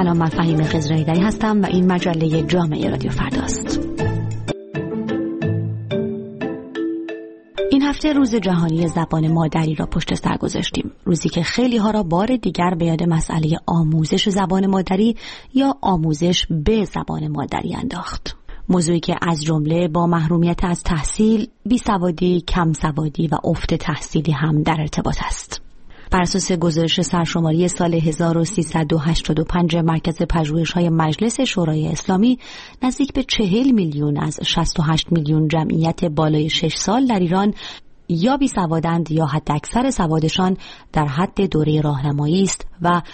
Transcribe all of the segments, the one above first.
سلام، من فهیمه خضرایی‌دری هستم و این مجله جامعه رادیو فرداست. این هفته روز جهانی زبان مادری را پشت سر گذاشتیم. روزی که خیلی ها را بار دیگر به یاد مسئله آموزش زبان مادری یا آموزش به زبان مادری انداخت. موضوعی که از جمله با محرومیت از تحصیل، بیسوادی، کم سوادی و افت تحصیلی هم در ارتباط است. بر اساس گزارش سرشماری سال 1385 مرکز پژوهش‌های مجلس شورای اسلامی، نزدیک به 40 میلیون از 68 میلیون جمعیت بالای 6 سال در ایران یا بیسوادند یا حداکثر سوادشان در حد دوره راهنمایی است و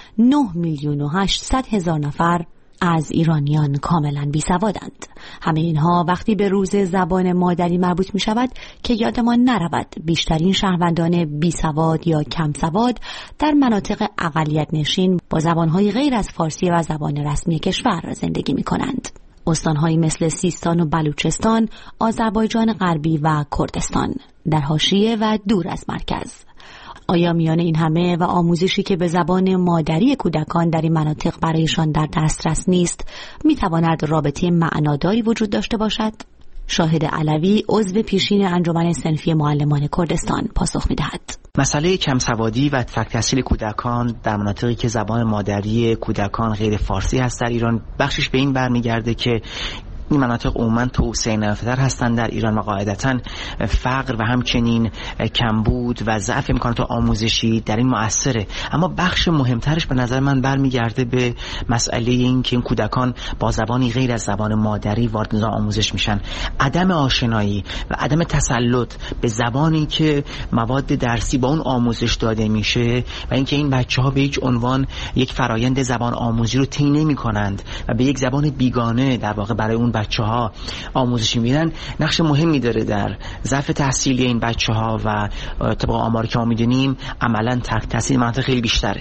9,800,000 نفر از ایرانیان کاملا بیسوادند. همه اینها وقتی به روز زبان مادری مربوط می شود که یادمان نرود بیشترین شهروندان بیسواد یا کم سواد در مناطق اقلیت نشین با زبانهای غیر از فارسی و زبان رسمی کشور زندگی می کنند. استانهایی مثل سیستان و بلوچستان، آذربایجان غربی و کردستان در حاشیه و دور از مرکز. آیا میان این همه و آموزشی که به زبان مادری کودکان در این مناطق برایشان در دسترس نیست، میتواند رابطه معناداری وجود داشته باشد؟ شاهد علوی، عضو پیشین انجمن صنفی معلمان کردستان، پاسخ میدهد. مسئله کم سوادی و تک تحصیل کودکان در مناطقی که زبان مادری کودکان غیر فارسی هست در ایران، بخشش به این برمیگرده که این مناطق عموماً توسعه نیافته‌تر هستند در ایران و قاعدتاً فقر و همچنین کمبود و ضعف امکانات آموزشی در این مؤثره. اما بخش مهمترش به نظر من برمیگرده به مسئله این که این کودکان با زبانی غیر از زبان مادری وارد نظام آموزش میشن. عدم آشنایی و عدم تسلط به زبانی که مواد درسی با اون آموزش داده میشه و اینکه این بچه‌ها به هیچ عنوان یک فرایند زبان آموزی رو طی نمی‌کنند و به یک زبان بیگانه در واقع برای اون بچه‌ها آموزش می‌بینن، نقش مهمی داره در ضعف تحصیلی این بچه‌ها و طبق آماری که ما می‌دونیم عملاً ترک تحصیل مناطق خیلی بیشتره.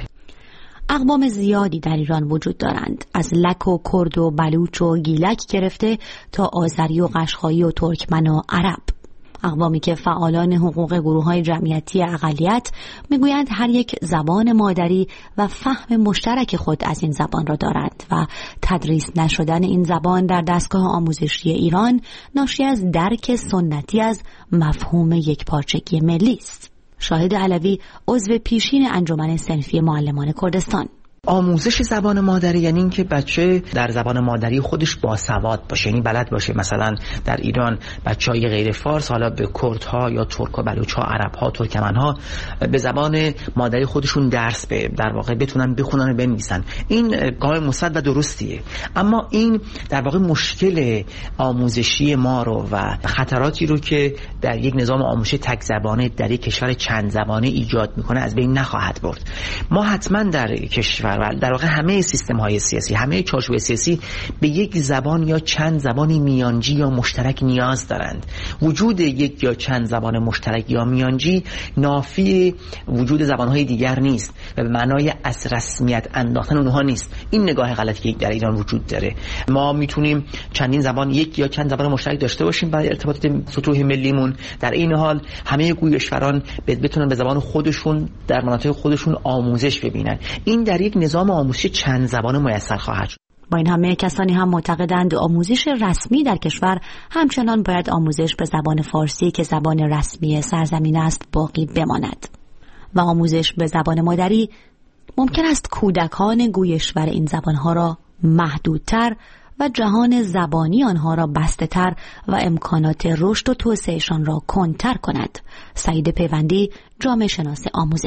اقوام زیادی در ایران وجود دارند، از لک و کرد و بلوچ و گیلک گرفته تا آذری و قشقایی و ترکمن و عرب. اقوامی که فعالان حقوق گروه‌های جمعیتی اقلیت میگویند هر یک زبان مادری و فهم مشترک خود از این زبان را دارند و تدریس نشدن این زبان در دستگاه آموزشی ایران ناشی از درک سنتی از مفهوم یکپارچگی ملی است. شاهد علوی، عضو پیشین انجمن صنفی معلمان کردستان: آموزش زبان مادری یعنی این که بچه در زبان مادری خودش باسواد باشه، یعنی بلد باشه مثلا در ایران بچهای غیر فارس حالا به کردها یا ترک و بلوچها، عربها، ترکمنها به زبان مادری خودشون درس در واقع بتونن بخونن و بنویسن. این کار مثبت و درستیه، اما این در واقع مشکل آموزشی ما رو و خطراتی رو که در یک نظام آموزشی تک زبانه در یک کشور چند زبانه ایجاد میکنه از بین نخواهد برد. ما حتما در کشور و در واقع همه سیستم های سیاسی، همه چارچوب سیاسی به یک زبان یا چند زبانی میانجی یا مشترک نیاز دارند. وجود یک یا چند زبان مشترک یا میانجی نافی وجود زبانهای دیگر نیست و به معنای از رسمیت انداختن اونها نیست. این نگاه غلطی که در ایران وجود داره. ما میتونیم چندین زبان، یک یا چند زبان مشترک داشته باشیم برای ارتباطات سطوح ملیمون، در این حال همه گویشوران بتونن به زبان خودشون در مناطق خودشون آموزش ببینن. این در یک نظام آموزشی چند زبانه میسر خواهد شد. با این همه کسانی هم معتقدند آموزش رسمی در کشور همچنان باید آموزش به زبان فارسی که زبان رسمی سرزمین است باقی بماند و آموزش به زبان مادری ممکن است کودکان گویشور این زبانها را محدودتر و جهان زبانی آنها را بسته‌تر و امکانات رشد و توسعهشان را کندتر کند. سعید پیوندی، جامعه شناس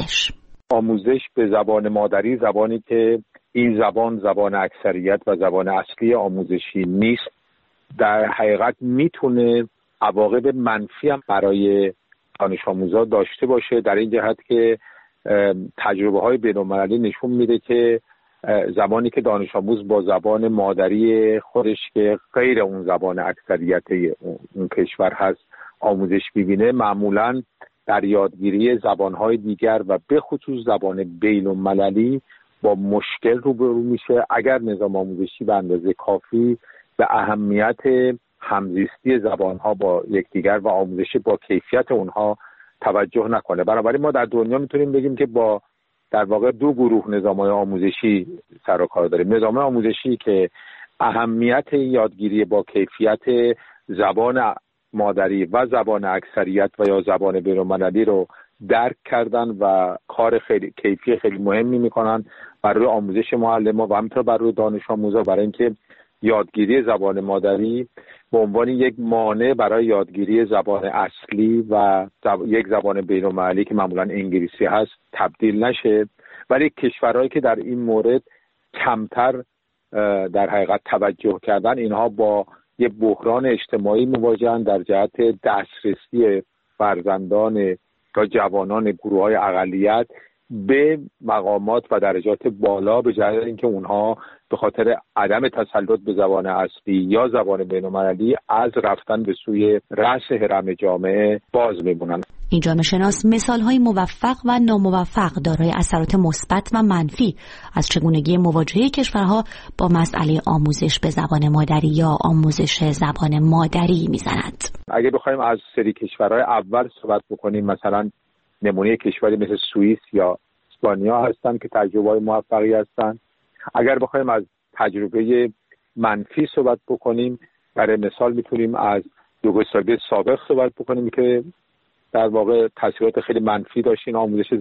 آموزش به زبان مادری، زبانی که این زبان اکثریت و زبان اصلی آموزشی نیست، در حقیقت میتونه عواقب منفی هم برای دانش آموزا داشته باشه، در این جهت که تجربه های بین‌المللی نشون میده که زمانی که دانش آموز با زبان مادری خودش که غیر اون زبان اکثریت اون کشور هست آموزش ببینه، معمولاً در یادگیری زبانهای دیگر و به خصوص زبان بین‌المللی با مشکل روبرو میشه اگر نظام آموزشی به اندازه کافی به اهمیت همزیستی زبانها با یکدیگر و آموزش با کیفیت اونها توجه نکنه. بنابراین ما در دنیا میتونیم بگیم که با در واقع دو گروه نظام‌های آموزشی سر و کار داریم. نظام آموزشی که اهمیت یادگیری با کیفیت زبان مادری و زبان اکثریت و یا زبان بین‌المللی رو درک کردن و کار خیلی کیفی خیلی مهمی میکنن بر روی آموزش معلم‌ها و همینطور بر روی دانش آموزا، برای اینکه یادگیری زبان مادری به عنوان یک مانع برای یادگیری زبان اصلی و یک زبان بین‌المللی که معمولا انگلیسی هست تبدیل نشه. ولی کشورهایی که در این مورد کمتر در حقیقت توجه کردن، اینها با یه بحران اجتماعی مواجهن در جهت دسترسی فرزندان یا جوانان گروه‌های اقلیت به مقامات و درجات بالا، به جهت اینکه اونها به خاطر عدم تسلط به زبان اصلی یا زبان بین‌المللی از رفتن به سوی رأس هرم جامعه باز میمونن. این جامعه شناس مثال‌های موفق و ناموفق دارای اثرات مثبت و منفی از چگونگی مواجهه کشورها با مسئله آموزش به زبان مادری یا آموزش زبان مادری میزند. اگه بخوایم از سری کشورهای اول صحبت بکنیم، مثلا نمونه کشوری مثل سوئیس یا اسپانیا هستن که تجربه‌های موفقی هستن. اگر بخوایم از تجربه منفی صحبت بکنیم، برای مثال میتونیم از یوگسلاوی سابق صحبت بکنیم که در واقع تاثیرات خیلی منفی داشتین آموزش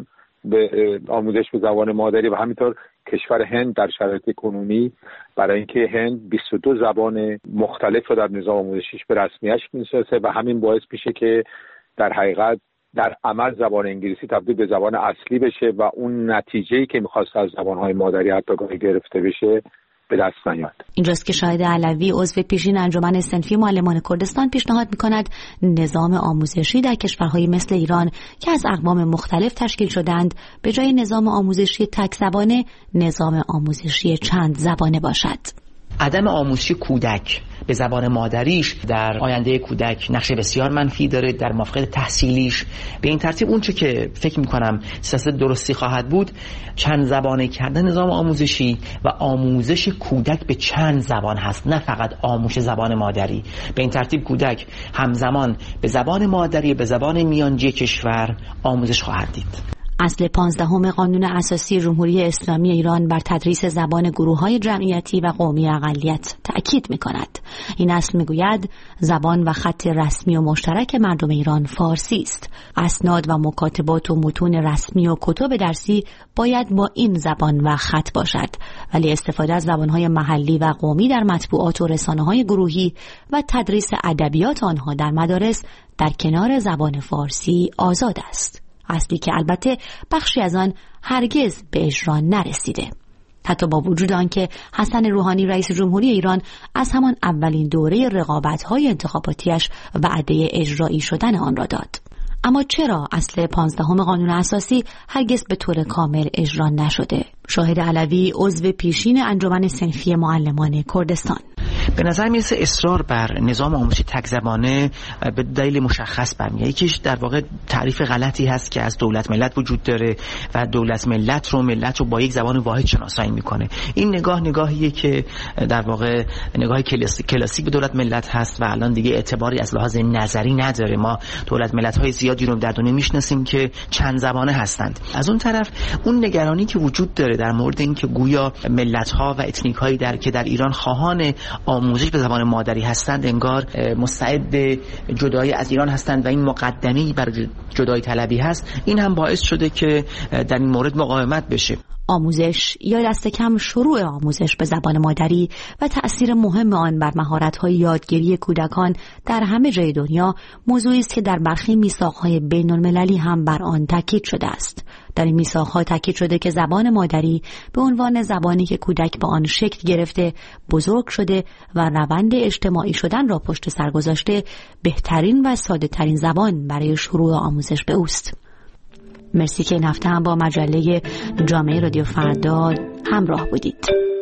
به زبان مادری، و همینطور کشور هند در شرایط کنونی، برای اینکه هند 22 زبان مختلف رو در نظام آموزشیش به رسمیت می‌شناسه و همین باعث میشه که در حقیقت در عمل زبان انگلیسی تبدیل به زبان اصلی بشه و اون نتیجه‌ای که می‌خواست از زبان‌های مادری حتی گاهی گرفته بشه به دست نیاد. اینجاست که شاهد علوی عضو پیشین انجمن صنفی معلمان کردستان پیشنهاد می‌کند نظام آموزشی در کشورهای مثل ایران که از اقوام مختلف تشکیل شدند، به جای نظام آموزشی تک زبانه، نظام آموزشی چند زبانه باشد. عدم آموزش کودک به زبان مادریش در آینده کودک نقش بسیار منفی داره در موافقت تحصیلیش. به این ترتیب اون چه که فکر میکنم سیاست درستی خواهد بود، چند زبانه کردن نظام آموزشی و آموزش کودک به چند زبان هست، نه فقط آموزش زبان مادری. به این ترتیب کودک همزمان به زبان مادری به زبان میانجی کشور آموزش خواهد دید. اصل 15 قانون اساسی جمهوری اسلامی ایران بر تدریس زبان گروه‌های جمعیتی و قومی اقلیت تأکید می‌کند. این اصل می‌گوید زبان و خط رسمی و مشترک مردم ایران فارسی است. اسناد و مکاتبات و متون رسمی و کتب درسی باید با این زبان و خط باشد، ولی استفاده از زبان‌های محلی و قومی در مطبوعات و رسانه‌های گروهی و تدریس ادبیات آنها در مدارس در کنار زبان فارسی آزاد است. اصلی که البته بخشی از آن هرگز به اجرا نرسیده، حتی با وجود آنکه حسن روحانی رئیس جمهوری ایران از همان اولین دوره رقابت‌های انتخاباتیش وعده اجرایی شدن آن را داد. اما چرا اصل 15 قانون اساسی هرگز به طور کامل اجرا نشده؟ شاهد علوی عضو پیشین انجمن صنفی معلمان کردستان: به نظر میرسه اصرار بر نظام آموزشی تک زبانه به دلیل مشخص برمیاد. یکیش در واقع تعریف غلطی هست که از دولت ملت وجود داره و دولت ملت رو با یک زبان واحد شناسایی میکنه. این نگاهیه که در واقع نگاه کلاسیک به دولت ملت هست و الان دیگه اعتباری از لحاظ نظری نداره. ما دولت ملت های زیادی رو در دنیا میشناسیم که چند زبانه هستند. از اون طرف اون نگرانی که وجود داره در مورد اینکه گویا ملت ها و اتنیک هایی که در ایران خواهان آموزش به زبان مادری هستند انگار مستعد جدایی از ایران هستند و این مقدمه‌ای برای جدایی طلبی هست، این هم باعث شده که در این مورد مقاومت بشه. آموزش یا دست کم شروع آموزش به زبان مادری و تأثیر مهم آن بر مهارت‌های یادگیری کودکان در همه جای دنیا موضوعی است که در برخی میثاق‌های بین‌المللی هم بر آن تاکید شده است. در این میثاق‌ها تاکید شده که زبان مادری به عنوان زبانی که کودک با آن شکل گرفته، بزرگ شده و روند اجتماعی شدن را پشت سر گذاشته، بهترین و ساده‌ترین زبان برای شروع آموزش به اوست. مرسی که این هفته هم با مجله جامعه رادیو فردا همراه بودید.